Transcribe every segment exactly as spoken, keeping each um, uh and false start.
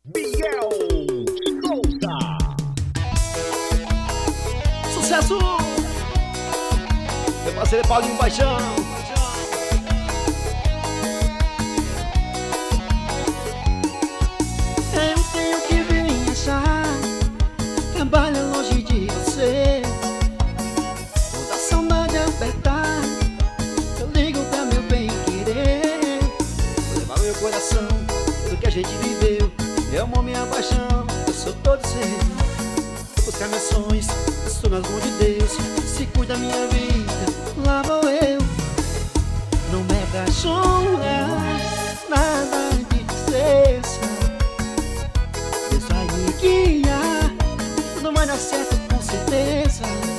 Biel Souza. Sucesso! Meu parceiro é Paulinho Paixão. Eu tenho que vir achar, trabalha longe de você. Toda a saudade apertar, eu ligo pra meu bem querer. Vou levar meu coração, tudo que a gente viveu. Eu amo minha paixão, eu sou todo seu. Vou buscar meus sonhos, eu estou nas mãos de Deus. Se cuida da minha vida, lá vou eu. Não é pra chorar, nada de tristeza. Deus vai me guiar, tudo vai dar certo com certeza.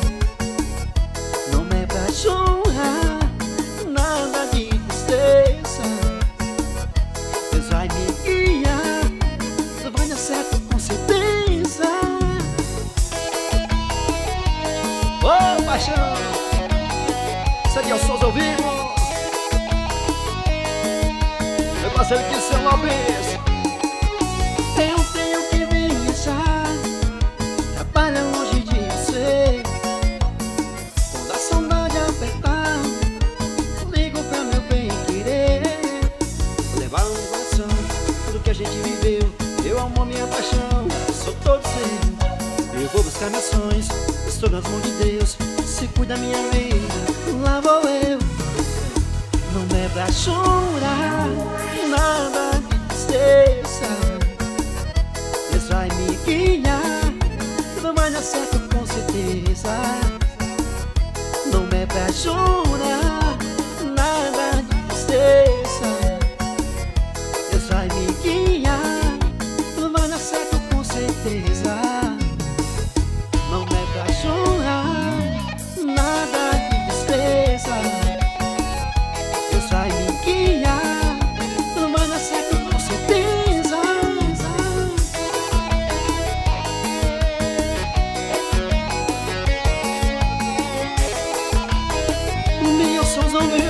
Não é pra chorar, nada de tristeza. Deus vai me guiar, tudo vai dar certo com certeza. Ô, paixão! Isso aqui é o Souza ao vivo. Meu parceiro que seu Lopes. Eu tenho que vir achar, trabalha longe de você. Quando a saudade apertar, ligo pra meu bem querer. Vou levar no coração tudo que a gente viveu. Eu amo minha paixão, eu sou todo seu. Eu vou buscar meus sonhos, estou nas mãos de Deus. Se cuida da minha vida, lá vou eu. Não é pra chorar, nada de tristeza. Deus vai me guiar, tudo vai dar certo com certeza. Não é pra chorar, nada de tristeza. Deus vai me guiar, tudo vai dar certo com certeza. Não é pra chorar, nada de tristeza. Deus vai me guiar, tudo vai dar certo com certeza. O meu Souza ao vivo.